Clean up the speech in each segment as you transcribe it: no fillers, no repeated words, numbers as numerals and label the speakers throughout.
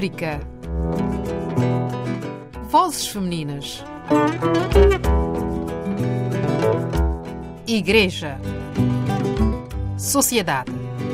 Speaker 1: África. Vozes femininas. Igreja. Sociedade.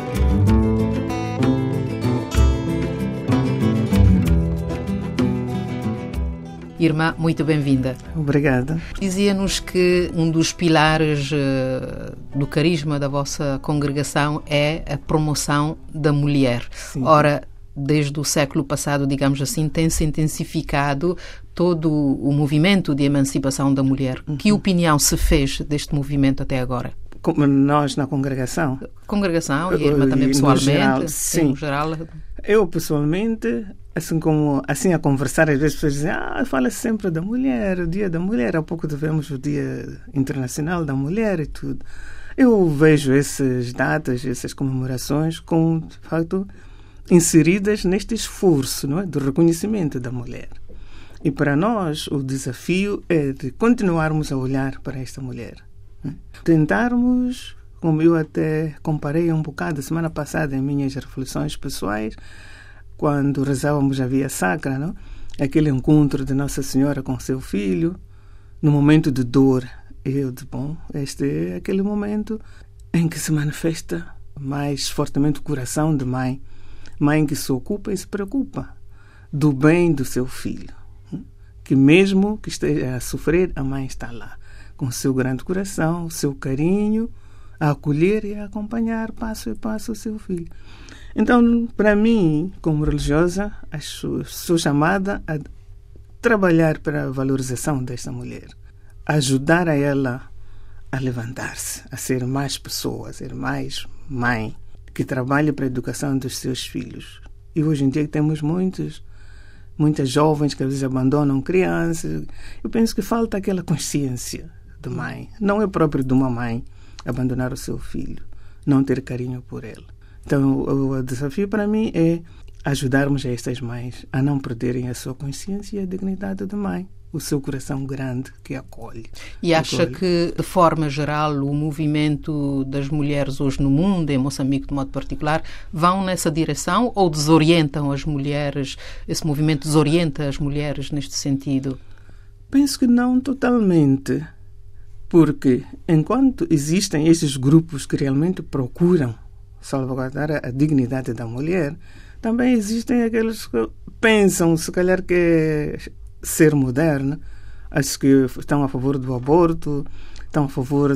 Speaker 1: Irmã, muito bem-vinda.
Speaker 2: Obrigada.
Speaker 1: Dizia-nos que um dos pilares do carisma da vossa congregação é a promoção da mulher.
Speaker 2: Sim.
Speaker 1: Ora, desde o século passado, digamos assim, tem-se intensificado todo o movimento de emancipação da mulher. Que opinião se fez deste movimento até agora?
Speaker 2: Como nós na congregação?
Speaker 1: Congregação e a irmã também pessoalmente?
Speaker 2: Geral, sim.
Speaker 1: No geral.
Speaker 2: Eu, pessoalmente, assim a conversar, às vezes as pessoas dizem, fala sempre da mulher, o Dia da Mulher, há pouco tivemos o Dia Internacional da Mulher e tudo. Eu vejo essas datas, essas comemorações como, de facto, inseridas neste esforço, não é, do reconhecimento da mulher. E para nós o desafio é de continuarmos a olhar para esta mulher. Tentarmos, como eu até comparei um bocado semana passada em minhas reflexões pessoais, quando rezávamos a Via Sacra, não? Aquele encontro de Nossa Senhora com seu filho, no momento de dor. Eu disse, este é aquele momento em que se manifesta mais fortemente o coração de mãe. Mãe que se ocupa e se preocupa do bem do seu filho. Que mesmo que esteja a sofrer, a mãe está lá, com o seu grande coração, o seu carinho, a acolher e a acompanhar passo a passo o seu filho. Então, para mim, como religiosa, sou chamada a trabalhar para a valorização desta mulher, ajudar a ela a levantar-se, a ser mais pessoa, a ser mais mãe, que trabalhe para a educação dos seus filhos. E hoje em dia temos muitas jovens que às vezes abandonam crianças. Eu penso que falta aquela consciência de mãe. Não é próprio de uma mãe abandonar o seu filho, não ter carinho por ele. Então, o desafio para mim é ajudarmos estas mães a não perderem a sua consciência e a dignidade de mãe, o seu coração grande que acolhe.
Speaker 1: E acha que, de forma geral, o movimento das mulheres hoje no mundo, em Moçambique de modo particular, vão nessa direção ou desorientam as mulheres? Esse movimento desorienta as mulheres neste sentido?
Speaker 2: Penso que não totalmente, porque enquanto existem esses grupos que realmente procuram salvaguardar a dignidade da mulher, também existem aqueles que pensam, se calhar, que ser moderna, acho que estão a favor do aborto, estão a favor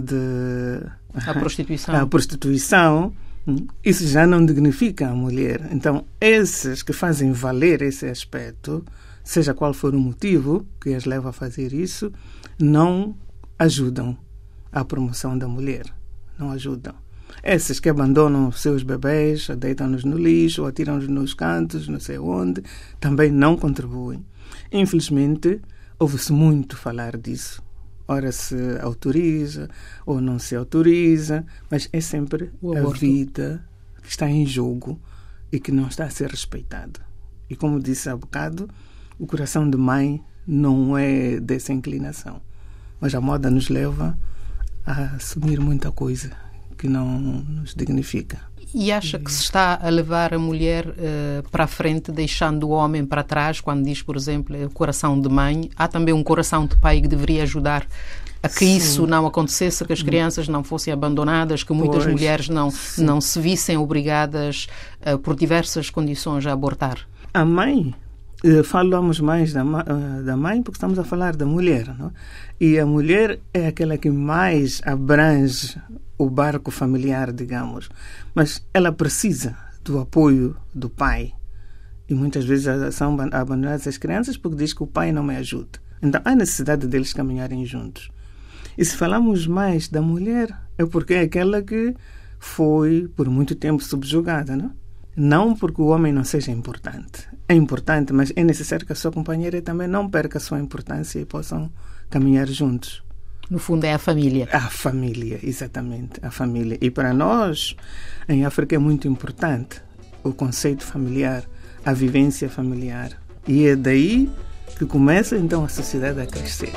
Speaker 1: a
Speaker 2: prostituição. Isso já não dignifica a mulher. Então, esses que fazem valer esse aspecto, seja qual for o motivo que as leva a fazer isso, não ajudam à promoção da mulher. Não ajudam. Esses que abandonam seus bebês, deitam-nos no lixo, atiram-nos nos cantos, não sei onde, também não contribuem. Infelizmente, ouve-se muito falar disso. Ora se autoriza ou não se autoriza, mas é sempre a vida que está em jogo e que não está a ser respeitada. E como disse há bocado, o coração de mãe não é dessa inclinação. Mas a moda nos leva a assumir muita coisa que não nos dignifica.
Speaker 1: E acha que se está a levar a mulher para a frente, deixando o homem para trás, quando diz, por exemplo, o coração de mãe? Há também um coração de pai que deveria ajudar a que isso não acontecesse, que as crianças não fossem abandonadas, que muitas mulheres não se vissem obrigadas, por diversas condições, a abortar.
Speaker 2: A mãe, falamos mais da mãe porque estamos a falar da mulher, não? E a mulher é aquela que mais abrange o barco familiar, digamos. Mas ela precisa do apoio do pai. E muitas vezes são abandonadas as crianças porque diz que o pai não me ajuda. Então há necessidade deles caminharem juntos. E se falamos mais da mulher, é porque é aquela que foi por muito tempo subjugada, não? Não porque o homem não seja importante. É importante, mas é necessário que a sua companheira também não perca a sua importância e possam caminhar juntos.
Speaker 1: No fundo é a família.
Speaker 2: A família, exatamente, a família. E para nós, em África, é muito importante o conceito familiar, a vivência familiar. E é daí que começa, então, a sociedade a crescer.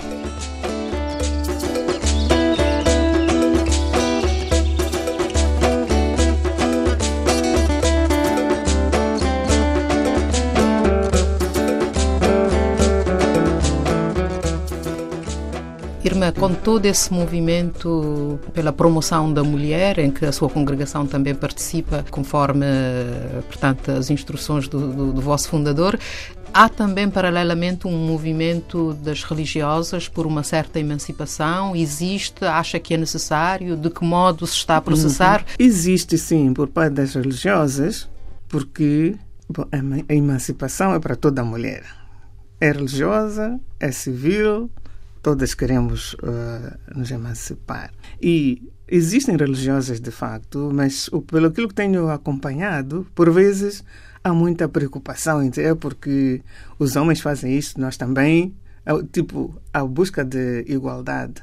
Speaker 1: com todo esse movimento pela promoção da mulher, em que a sua congregação também participa, conforme, portanto, as instruções do vosso fundador, há também, paralelamente, um movimento das religiosas por uma certa emancipação? Existe? Acha que é necessário? De que modo se está a processar?
Speaker 2: Existe, sim, por parte das religiosas, porque a emancipação é para toda a mulher. É religiosa, é civil, todas queremos nos emancipar. E existem religiosas, de facto, mas pelo aquilo que tenho acompanhado, por vezes há muita preocupação em dizer porque os homens fazem isso, nós também, tipo, a busca de igualdade.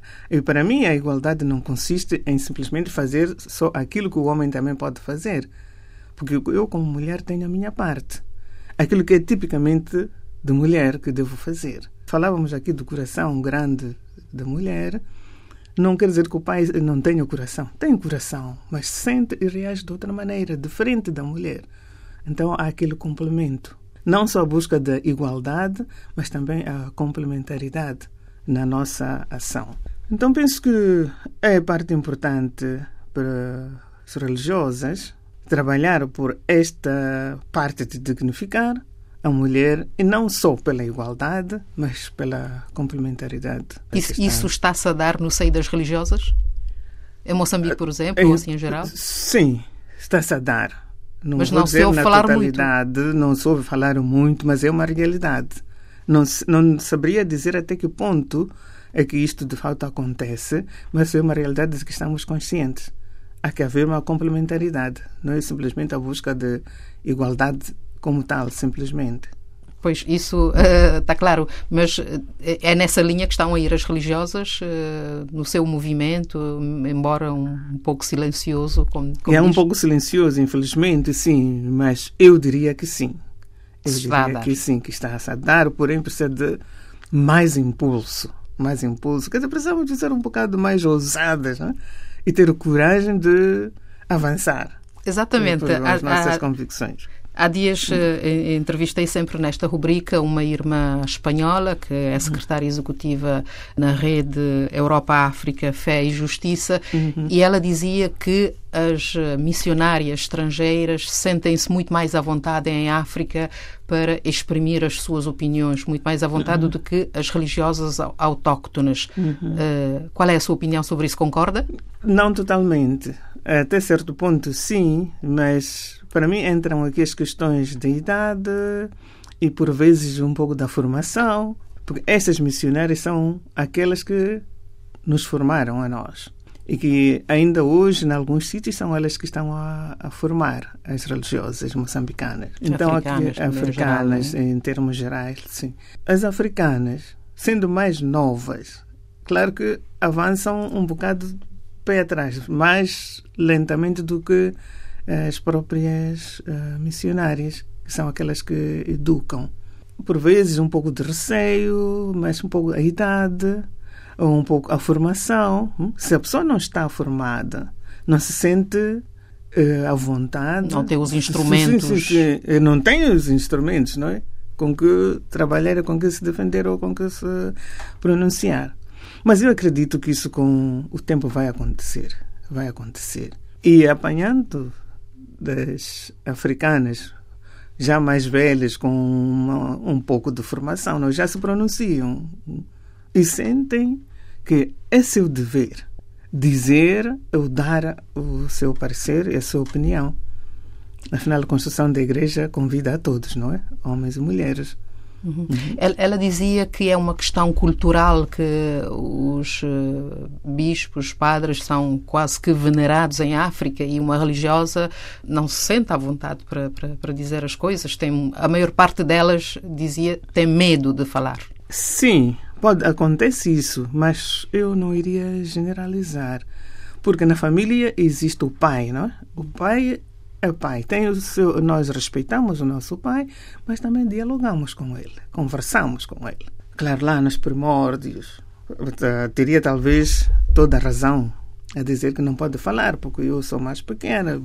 Speaker 2: E para mim a igualdade não consiste em simplesmente fazer só aquilo que o homem também pode fazer. Porque eu, como mulher, tenho a minha parte. Aquilo que é tipicamente de mulher que devo fazer. Falávamos aqui do coração grande da mulher. Não quer dizer que o pai não tenha coração. Tem coração, mas sente e reage de outra maneira, diferente da mulher. Então há aquele complemento. Não só a busca da igualdade, mas também a complementaridade na nossa ação. Então penso que é parte importante para as religiosas trabalhar por esta parte de dignificar a mulher, e não só pela igualdade, mas pela complementaridade.
Speaker 1: Isso está-se a dar no seio das religiosas? Em Moçambique, por exemplo, ou assim em geral?
Speaker 2: Sim, está-se a dar.
Speaker 1: Mas não se ouve falar muito.
Speaker 2: Não se ouve falar muito, mas é uma realidade. Não saberia dizer até que ponto é que isto de fato acontece, mas é uma realidade de que estamos conscientes. Há que haver uma complementaridade, não é simplesmente a busca de igualdade como tal, simplesmente.
Speaker 1: Pois, isso está claro, mas é nessa linha que estão a ir as religiosas no seu movimento, embora um pouco silencioso. Como
Speaker 2: é um pouco silencioso, infelizmente, sim, mas eu diria que sim. Eu diria que sim, que está a dar, porém precisa de mais impulso. Quer dizer, precisamos de ser um bocado mais ousadas, não é? E ter coragem de avançar.
Speaker 1: Exatamente.
Speaker 2: As nossas convicções.
Speaker 1: Há dias entrevistei sempre nesta rubrica uma irmã espanhola que é secretária executiva na rede Europa-África, Fé e Justiça, e ela dizia que as missionárias estrangeiras sentem-se muito mais à vontade em África para exprimir as suas opiniões, muito mais à vontade do que as religiosas autóctones. Qual é a sua opinião sobre isso? Concorda?
Speaker 2: Não totalmente. Até certo ponto, sim, mas para mim entram aqui as questões da idade e, por vezes, um pouco da formação, porque essas missionárias são aquelas que nos formaram a nós e que ainda hoje, em alguns sítios, são elas que estão a formar as religiosas moçambicanas. Então, africanas em termos gerais, sim. As africanas, sendo mais novas, claro que avançam um bocado pé atrás, mais lentamente do que as próprias missionárias, que são aquelas que educam. Por vezes um pouco de receio, mas um pouco a idade, ou um pouco a formação. Se a pessoa não está formada, não se sente à vontade.
Speaker 1: Não tem os instrumentos.
Speaker 2: Sim. Não tem os instrumentos, não é? Com que trabalhar, com que se defender ou com que se pronunciar. Mas eu acredito que isso com o tempo vai acontecer. E apanhando das africanas já mais velhas, com um pouco de formação, não, já se pronunciam e sentem que é seu dever dizer ou dar o seu parecer e a sua opinião. Afinal, a construção da igreja convida a todos, não é? Homens e mulheres.
Speaker 1: Ela dizia que é uma questão cultural, que os bispos, padres são quase que venerados em África e uma religiosa não se sente à vontade para dizer as coisas. A maior parte delas, dizia, tem medo de falar.
Speaker 2: Sim, acontece isso, mas eu não iria generalizar. Porque na família existe o pai, não é? O pai é pai. Nós respeitamos o nosso pai, mas também dialogamos com ele, conversamos com ele. Claro, lá nos primórdios, teria talvez toda a razão a dizer que não pode falar, porque eu sou mais pequena.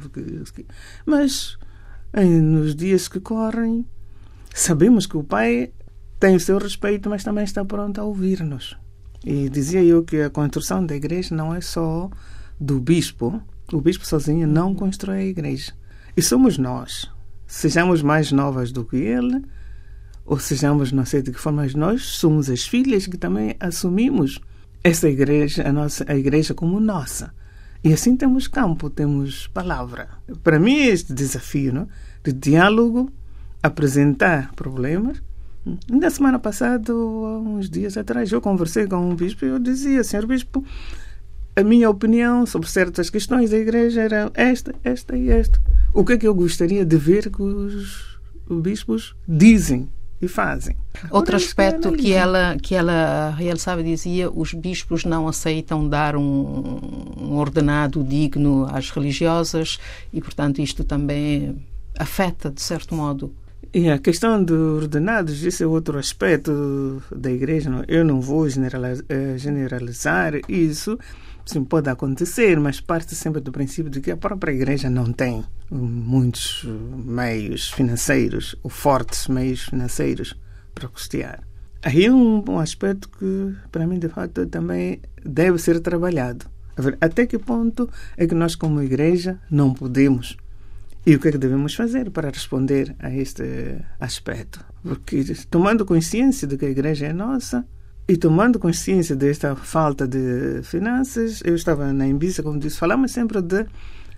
Speaker 2: Mas nos dias que correm, sabemos que o pai tem o seu respeito, mas também está pronto a ouvir-nos. E dizia eu que a construção da igreja não é só do bispo. O bispo sozinho não constrói a igreja. E somos nós. Sejamos mais novas do que ele, ou sejamos, não sei de que forma, nós somos as filhas que também assumimos essa igreja, a igreja como nossa. E assim temos campo, temos palavra. Para mim, este desafio, não? De diálogo, apresentar problemas. Na semana passada, ou uns dias atrás, eu conversei com um bispo e eu dizia, senhor bispo, a minha opinião sobre certas questões da igreja era esta e esta. O que é que eu gostaria de ver que os bispos dizem e fazem?
Speaker 1: Outro aspecto que ela realçava, dizia, os bispos não aceitam dar um ordenado digno às religiosas e, portanto, isto também afeta, de certo modo.
Speaker 2: E a questão dos ordenados, esse é outro aspecto da igreja. Eu não vou generalizar isso. Sim, pode acontecer, mas parte sempre do princípio de que a própria igreja não tem muitos meios financeiros, ou fortes meios financeiros para custear. Aí é um aspecto que, para mim, de facto, também deve ser trabalhado. A ver, até que ponto é que nós, como igreja, não podemos? E o que é que devemos fazer para responder a este aspecto? Porque, tomando consciência de que a igreja é nossa, e tomando consciência desta falta de finanças, eu estava na Embiça, como disse, falamos sempre de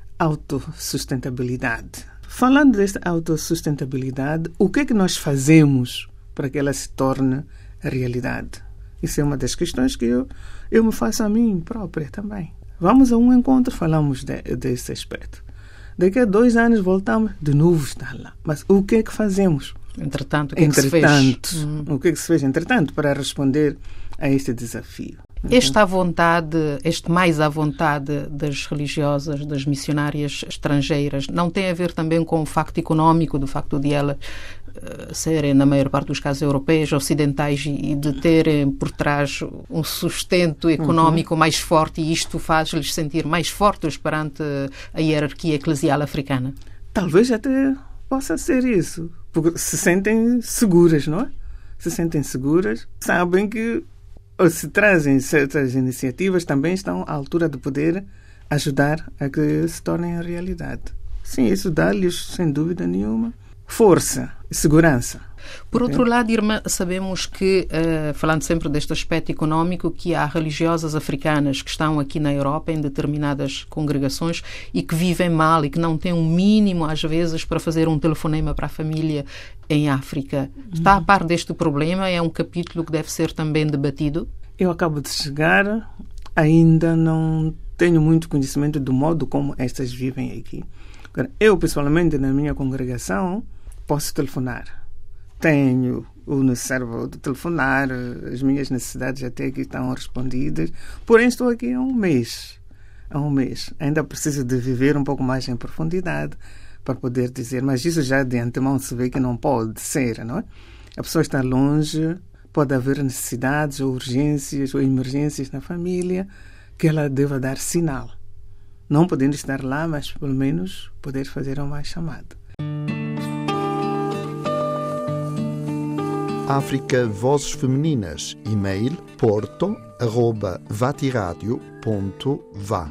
Speaker 2: autossustentabilidade. Falando desta autossustentabilidade, o que é que nós fazemos para que ela se torne realidade? Isso é uma das questões que eu me faço a mim própria também. Vamos a um encontro, falamos desse aspecto. Daqui a 2 anos voltamos, de novo está lá. Mas o que é que fazemos?
Speaker 1: Entretanto, o que é que se fez?
Speaker 2: O que é que se fez, entretanto, para responder a este desafio?
Speaker 1: Este mais à vontade das religiosas, das missionárias estrangeiras, não tem a ver também com o facto económico, do facto de elas serem, na maior parte dos casos, europeias, ocidentais e de terem por trás um sustento económico mais forte, e isto faz-lhes sentir mais fortes perante a hierarquia eclesial africana?
Speaker 2: Talvez até possa ser isso. Porque se sentem seguras, não é? Se sentem seguras, sabem que se trazem certas iniciativas, também estão à altura de poder ajudar a que se tornem a realidade. Sim, isso dá-lhes, sem dúvida nenhuma, força e segurança.
Speaker 1: Por outro lado, Irmã, sabemos que, falando sempre deste aspecto económico, que há religiosas africanas que estão aqui na Europa em determinadas congregações e que vivem mal e que não têm um mínimo, às vezes, para fazer um telefonema para a família em África. Está a par deste problema? É um capítulo que deve ser também debatido?
Speaker 2: Eu acabo de chegar, ainda não tenho muito conhecimento do modo como estas vivem aqui. Eu, pessoalmente, na minha congregação, posso telefonar. Tenho o necessário de telefonar, as minhas necessidades até aqui estão respondidas, porém estou aqui há um mês. Ainda preciso de viver um pouco mais em profundidade para poder dizer, mas isso já de antemão se vê que não pode ser, não é? A pessoa está longe, pode haver necessidades ou urgências ou emergências na família que ela deva dar sinal. Não podendo estar lá, mas pelo menos poder fazer uma chamada.
Speaker 3: África Vozes Femininas, e-mail porto@vatiradio.va.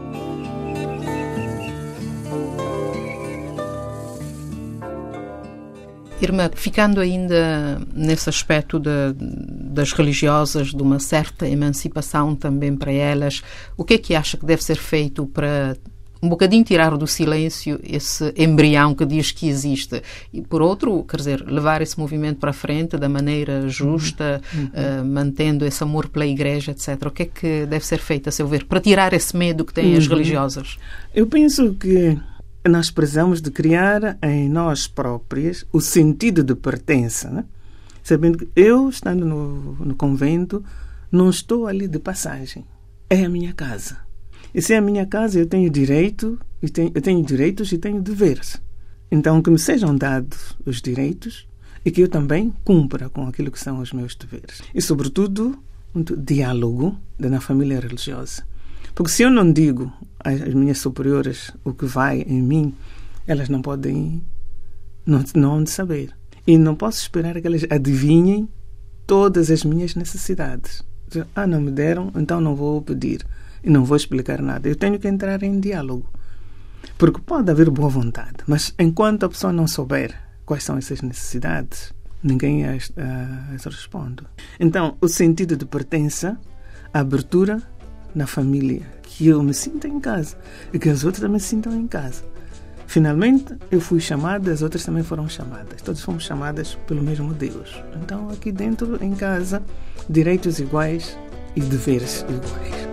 Speaker 1: Irmã, ficando ainda nesse aspecto das religiosas, de uma certa emancipação também para elas, o que é que acha que deve ser feito para um bocadinho tirar do silêncio esse embrião que diz que existe e, por outro, quer dizer, levar esse movimento para a frente da maneira justa, mantendo esse amor pela igreja, etc. O que é que deve ser feito, a seu ver, para tirar esse medo que têm as religiosas?
Speaker 2: Eu penso que nós precisamos de criar em nós próprias o sentido de pertença, né? Sabendo que eu, estando no convento, não estou ali de passagem. É a minha casa. E se é a minha casa, eu tenho direito, eu tenho direitos e tenho deveres. Então, que me sejam dados os direitos e que eu também cumpra com aquilo que são os meus deveres. E, sobretudo, muito diálogo na família religiosa. Porque se eu não digo às minhas superiores o que vai em mim, elas não podem não saber. E não posso esperar que elas adivinhem todas as minhas necessidades. não me deram, então não vou pedir e não vou explicar nada. Eu tenho que entrar em diálogo. Porque pode haver boa vontade, mas enquanto a pessoa não souber quais são essas necessidades, ninguém as responde. Então, o sentido de pertença, a abertura na família, que eu me sinta em casa e que as outras também se sintam em casa. Finalmente, eu fui chamada, as outras também foram chamadas. Todas fomos chamadas pelo mesmo Deus. Então, aqui dentro, em casa, direitos iguais e deveres iguais.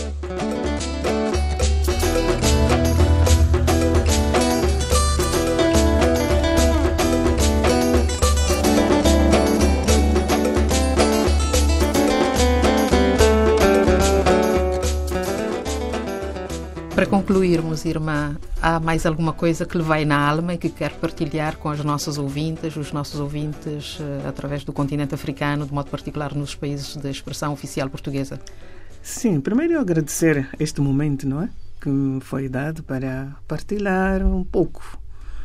Speaker 1: Para concluirmos, irmã, há mais alguma coisa que lhe vai na alma e que quer partilhar com as nossas ouvintes, os nossos ouvintes através do continente africano, de modo particular nos países de expressão oficial portuguesa?
Speaker 2: Sim, primeiro eu agradecer este momento, não é? Que me foi dado para partilhar um pouco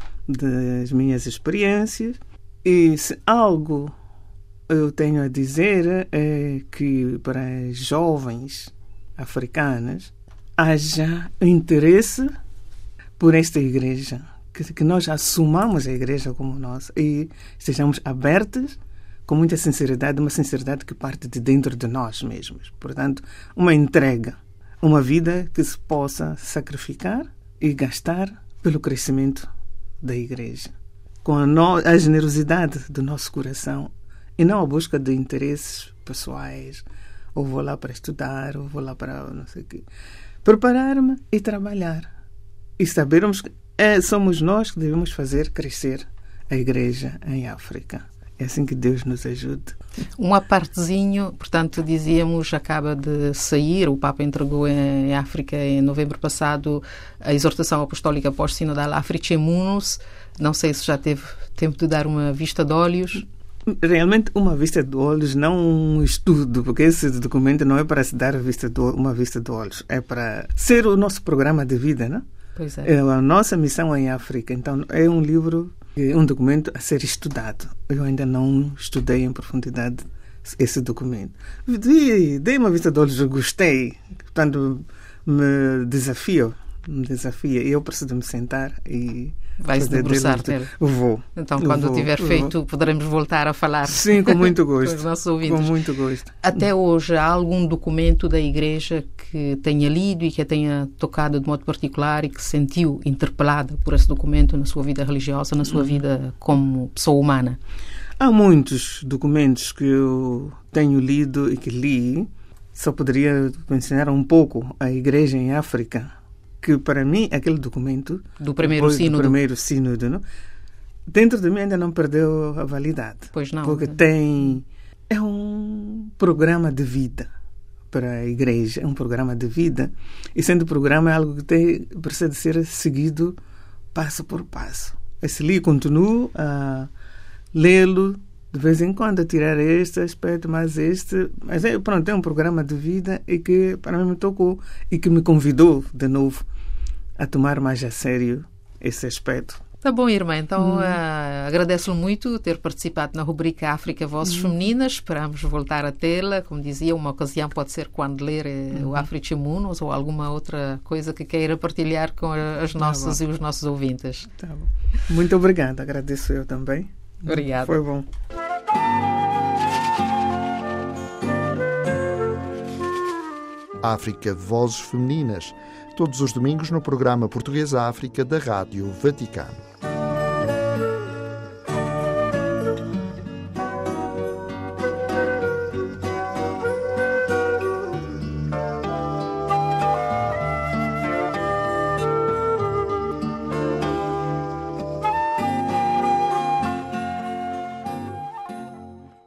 Speaker 2: das minhas experiências. E se algo eu tenho a dizer é que para as jovens africanas haja interesse por esta igreja, que nós assumamos a igreja como nossa e estejamos abertos com muita sinceridade, uma sinceridade que parte de dentro de nós mesmos. Portanto, uma entrega, uma vida que se possa sacrificar e gastar pelo crescimento da igreja, com a generosidade do nosso coração e não a busca de interesses pessoais, ou vou lá para estudar, ou vou lá para não sei o quê. Preparar-me e trabalhar. E sabermos que somos nós que devemos fazer crescer a igreja em África. É assim que Deus nos ajude.
Speaker 1: Uma partezinho, portanto, dizíamos, acaba de sair, o Papa entregou em África em novembro passado a exortação apostólica pós-sinodal Africae Munus. Não sei se já teve tempo de dar uma vista de olhos.
Speaker 2: Realmente uma vista de olhos, não um estudo, porque esse documento não é para se dar uma vista de olhos, é para ser o nosso programa de vida, não?
Speaker 1: Pois é.
Speaker 2: É a nossa missão em África. Então é um livro, um documento a ser estudado. Eu ainda não estudei em profundidade esse documento. Dei uma vista de olhos, eu gostei, portanto me desafia. E eu preciso me sentar e
Speaker 1: vai se debruçar nele.
Speaker 2: Vou.
Speaker 1: Então, quando tiver feito, poderemos voltar a falar.
Speaker 2: Sim, com muito gosto.
Speaker 1: Com os nossos ouvintes.
Speaker 2: Com muito gosto.
Speaker 1: Até hoje, há algum documento da Igreja que tenha lido e que a tenha tocado de modo particular e que se sentiu interpelada por esse documento na sua vida religiosa, na sua vida como pessoa humana?
Speaker 2: Há muitos documentos que eu tenho lido e que li. Só poderia mencionar um pouco a Igreja em África, que para mim aquele documento
Speaker 1: do primeiro
Speaker 2: sínodo, não? Dentro de mim ainda não perdeu a validade.
Speaker 1: Pois não.
Speaker 2: Porque é um programa de vida para a igreja, é um programa de vida, e sendo programa é algo que precisa ser seguido passo por passo. Esse livro continuo a lê-lo de vez em quando, a tirar este aspecto, mas pronto, é um programa de vida e que para mim me tocou e que me convidou de novo a tomar mais a sério esse aspecto.
Speaker 1: Tá bom, irmã. Então, agradeço-lhe muito ter participado na rubrica África Vozes Femininas. Esperamos voltar a tê-la. Como dizia, uma ocasião pode ser quando ler o Africae Munus ou alguma outra coisa que queira partilhar com as nossas e os nossos ouvintes.
Speaker 2: Tá bom. Muito obrigada. Agradeço eu também.
Speaker 1: Obrigada.
Speaker 2: Foi bom.
Speaker 3: África Vozes Femininas, todos os domingos no programa Português África da Rádio Vaticano.